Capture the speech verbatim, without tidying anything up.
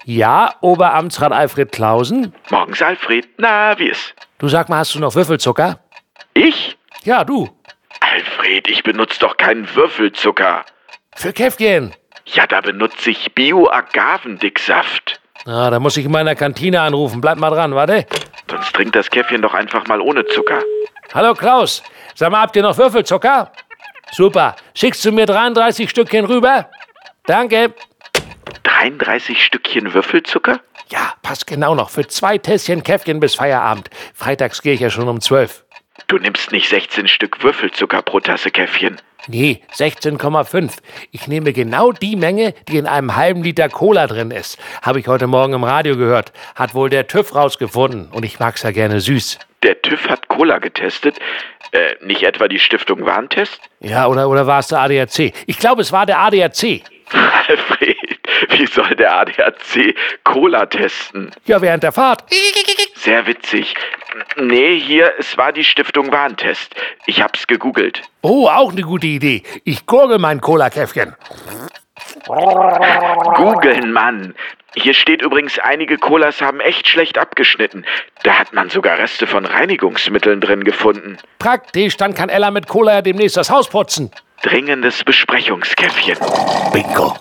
Ja, Oberamtsrat Alfred Clausen? Morgens, Alfred. Na, wie ist? Du, sag mal, hast du noch Würfelzucker? Ich? Ja, du. Alfred, ich benutze doch keinen Würfelzucker. Für Käffchen. Ja, da benutze ich Bio-Agavendicksaft. Ah, da muss ich in meiner Kantine anrufen. Bleib mal dran, warte. Sonst trinkt das Käffchen doch einfach mal ohne Zucker. Hallo Klaus, sag mal, habt ihr noch Würfelzucker? Super. Schickst du mir dreiunddreißig Stückchen rüber? Danke. dreiunddreißig Stückchen Würfelzucker? Ja, passt genau noch. Für zwei Tässchen Käffchen bis Feierabend. Freitags gehe ich ja schon um zwölf. Du nimmst nicht sechzehn Stück Würfelzucker pro Tasse Käffchen. Nee, sechzehn Komma fünf. Ich nehme genau die Menge, die in einem halben Liter Cola drin ist. Habe ich heute Morgen im Radio gehört. Hat wohl der TÜV rausgefunden. Und ich mag's ja gerne süß. Der TÜV hat Cola getestet? Äh, nicht etwa die Stiftung Warentest? Ja, oder, oder war es der A D A C? Ich glaube, es war der A D A C. Alfred, wie soll der A D A C Cola testen? Ja, während der Fahrt. Sehr witzig. Nee, hier, es war die Stiftung Warentest. Ich hab's gegoogelt. Oh, auch eine gute Idee. Ich gurgel mein Cola-Käffchen. Googeln, Mann. Hier steht übrigens, einige Colas haben echt schlecht abgeschnitten. Da hat man sogar Reste von Reinigungsmitteln drin gefunden. Praktisch, dann kann Ella mit Cola ja demnächst das Haus putzen. Dringendes Besprechungskäffchen. Bingo.